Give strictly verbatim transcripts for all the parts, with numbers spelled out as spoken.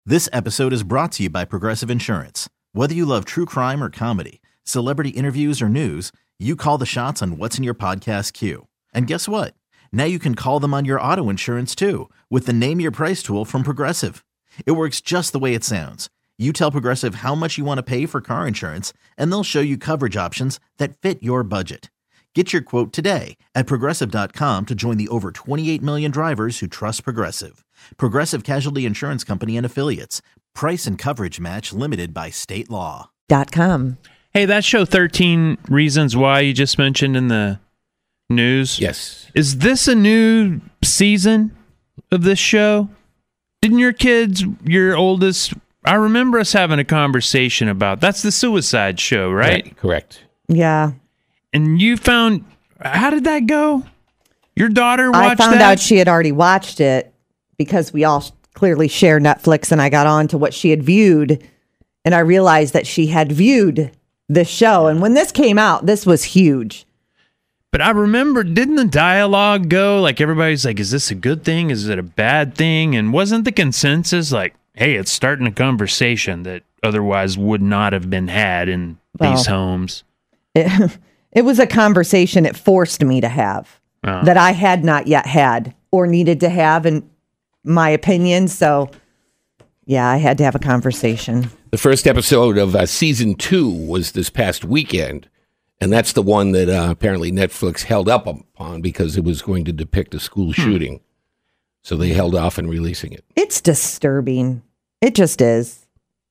This episode is brought to you by Progressive Insurance. Whether you love true crime or comedy, celebrity interviews or news, you call the shots on what's in your podcast queue. And guess what? Now you can call them on your auto insurance too with the Name Your Price tool from Progressive. It works just the way it sounds. You tell Progressive how much you want to pay for car insurance, and they'll show you coverage options that fit your budget. Get your quote today at Progressive dot com to join the over twenty-eight million drivers who trust Progressive. Progressive Casualty Insurance Company and Affiliates. Price and coverage match limited by state law. Dot com. Hey, that show thirteen Reasons Why you just mentioned in the news. Yes. Is this a new season of this show? Didn't your kids, your oldest, I remember us having a conversation about, that's the Suicide Show, right? Right, correct. Yeah. And you found, how did that go? Your daughter watched I found that? out she had already watched it because we all clearly share Netflix, and I got on to what she had viewed, and I realized that she had viewed this show. And when this came out, this was huge. But I remember, didn't the dialogue go, like everybody's like, is this a good thing? Is it a bad thing? And wasn't the consensus like, hey, it's starting a conversation that otherwise would not have been had in Well, these homes? It, it was a conversation it forced me to have Oh. that I had not yet had or needed to have, in my opinion. So, yeah, I had to have a conversation. The first episode of uh, season two was this past weekend, and that's the one that uh, apparently Netflix held up upon because it was going to depict a school Hmm. shooting. So they held off on releasing it. It's disturbing. It just is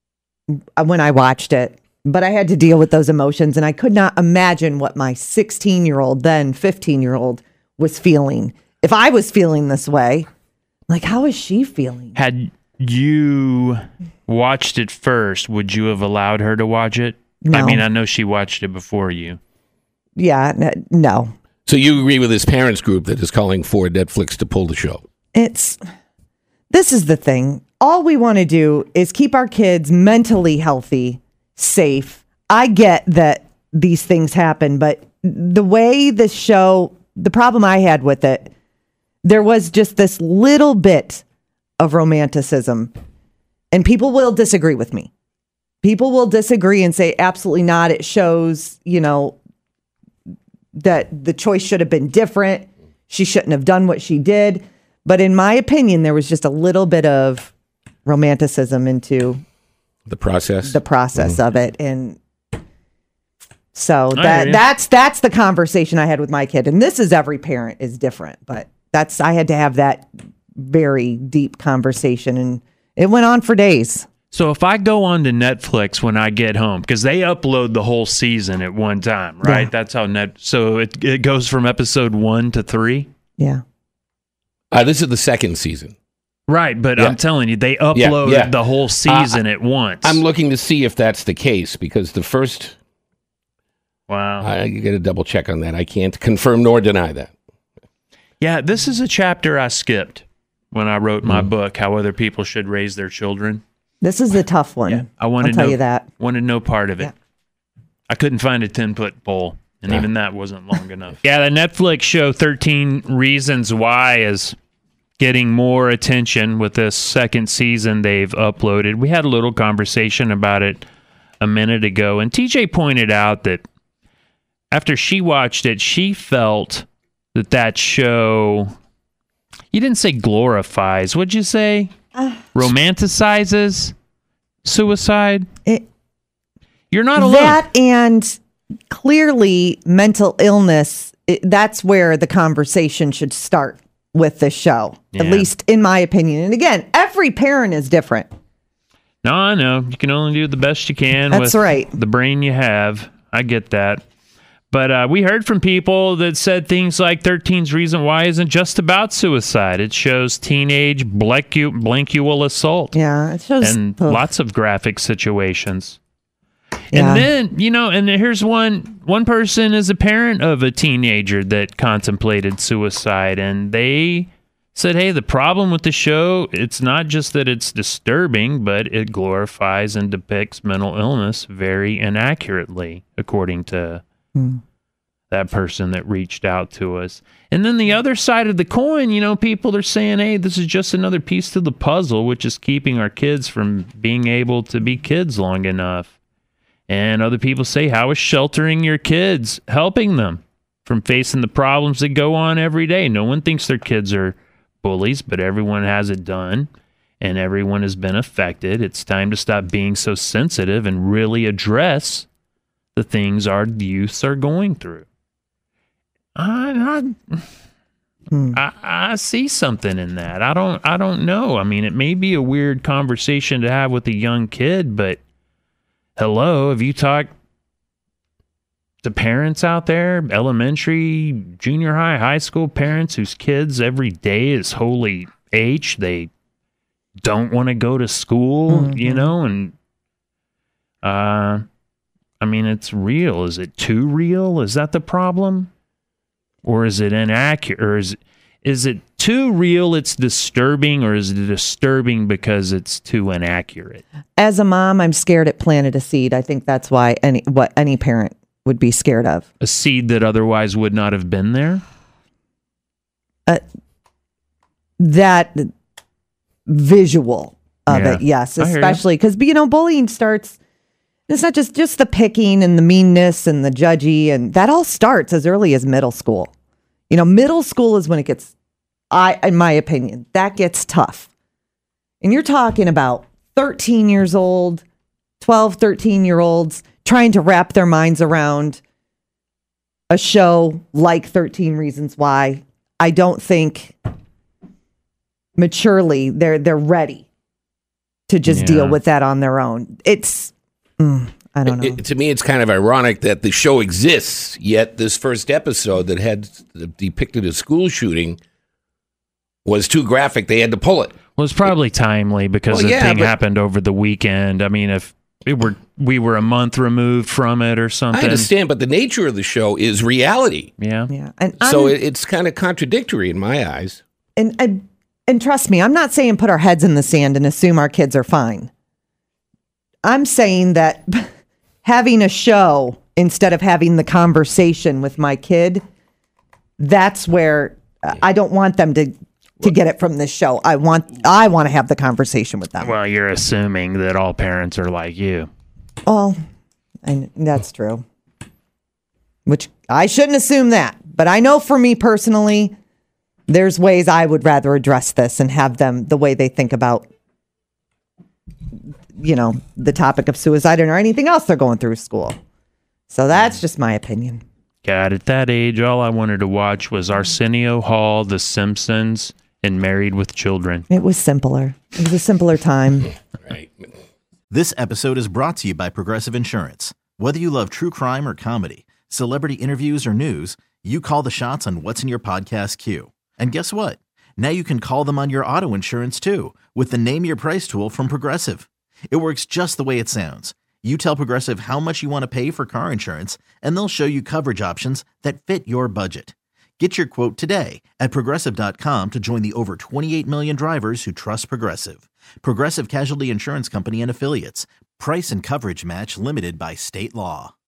when I watched it. But I had to deal with those emotions, and I could not imagine what my sixteen-year-old, then fifteen-year-old, was feeling. If I was feeling this way, like, how is she feeling? Had you watched it first, would you have allowed her to watch it? No. I mean, I know she watched it before you. Yeah, n- no. So you agree with this parents group that is calling for Netflix to pull the show? It's, this is the thing. All we want to do is keep our kids mentally healthy, safe. I get that these things happen, but the way this show, the problem I had with it, there was just this little bit of romanticism. And people will disagree with me. People will disagree and say, absolutely not. It shows, you know, that the choice should have been different. She shouldn't have done what she did. But in my opinion, there was just a little bit of romanticism into The process? the process Mm-hmm. of it. And so I hear that you. that's that's the conversation I had with my kid. And this is every parent is different, but that's I had to have that very deep conversation, and it went on for days. So if I go on to Netflix when I get home, because they upload the whole season at one time, right? Yeah. That's how net. So it it goes from episode one to three. Yeah. Uh, this is the second season. Right, but Yeah. I'm telling you, they upload yeah. the whole season at once. I'm looking to see if that's the case because the first, wow. I you got to double check on that. I can't confirm nor deny that. Yeah, this is a chapter I skipped when I wrote my Mm. book, How Other People Should Raise Their Children. This is a tough one. Yeah, I I'll wanted tell no, you that. wanted no part of it. Yeah. I couldn't find a ten-foot pole, and Yeah. even that wasn't long enough. Yeah, the Netflix show thirteen Reasons Why is getting more attention with this second season they've uploaded. We had a little conversation about it a minute ago, and T J pointed out that after she watched it, she felt that that show, you didn't say glorifies, what'd you say? Uh, Romanticizes suicide? It, You're not alone. that and clearly mental illness, it, that's where the conversation should start with the show, Yeah. at least in my opinion. And again, every parent is different. No, I know. You can only do the best you can That's with right. the brain you have. I get that. But uh, we heard from people that said things like thirteen's Reason Why isn't just about suicide. It shows teenage blancu- blancual assault Yeah, it shows and ugh. lots of graphic situations. Yeah. And then, you know, and here's one one person is a parent of a teenager that contemplated suicide, and they said, hey, the problem with the show, it's not just that it's disturbing, but it glorifies and depicts mental illness very inaccurately, according to Hmm. that person that reached out to us. And then the other side of the coin, you know, people are saying, hey, this is just another piece to the puzzle, which is keeping our kids from being able to be kids long enough. And other people say, how is sheltering your kids helping them from facing the problems that go on every day? No one thinks their kids are bullies, but everyone has it done, and everyone has been affected. It's time to stop being so sensitive and really address the things our youths are going through. I, I, hmm. I, I see something in that. I don't. I don't know. I mean, it may be a weird conversation to have with a young kid, but hello, have you talked to parents out there, elementary, junior high, high school parents whose kids every day is holy H? They don't want to go to school, mm-hmm. you know, and uh, I mean, it's real. Is it too real? Is that the problem? Or is it inaccurate? Or is, is it too real, it's disturbing, or is it disturbing because it's too inaccurate? As a mom, I'm scared it planted a seed. I think that's why any what any parent would be scared of. A seed that otherwise would not have been there? Uh, that visual of Yeah. it, yes. I hear you. Especially because, you know, bullying starts, it's not just, just the picking and the meanness and the judgy, and that all starts as early as middle school. You know, middle school is when it gets, I, in my opinion, that gets tough. And you're talking about thirteen years old, twelve, thirteen year olds trying to wrap their minds around a show like thirteen Reasons Why. I don't think maturely they're they're ready to just Yeah. deal with that on their own. It's, mm, I don't know. It, to me, it's kind of ironic that the show exists, yet this first episode that had depicted a school shooting was too graphic. They had to pull it. Well, it's probably timely because Well, the yeah, thing but- happened over the weekend. I mean, if it were we were a month removed from it or something. I understand, but the nature of the show is reality. Yeah. yeah. And So I'm- it, it's kind of contradictory in my eyes. And, and and trust me, I'm not saying put our heads in the sand and assume our kids are fine. I'm saying that having a show instead of having the conversation with my kid, that's where uh, I don't want them to to get it from this show. I want I want to have the conversation with them. Well, you're assuming that all parents are like you. Well, and that's true. Which I shouldn't assume that, but I know for me personally, there's ways I would rather address this and have them the way they think about, you know, the topic of suicide or anything else they're going through school. So that's just my opinion. God, at that age, all I wanted to watch was Arsenio Hall, The Simpsons, and Married with Children. It was simpler. It was a simpler time. Right. This episode is brought to you by Progressive Insurance. Whether you love true crime or comedy, celebrity interviews or news, you call the shots on what's in your podcast queue. And guess what? Now you can call them on your auto insurance too with the Name Your Price tool from Progressive. It works just the way it sounds. You tell Progressive how much you want to pay for car insurance, and they'll show you coverage options that fit your budget. Get your quote today at Progressive dot com to join the over twenty-eight million drivers who trust Progressive. Progressive Casualty Insurance Company and Affiliates. Price and coverage match limited by state law.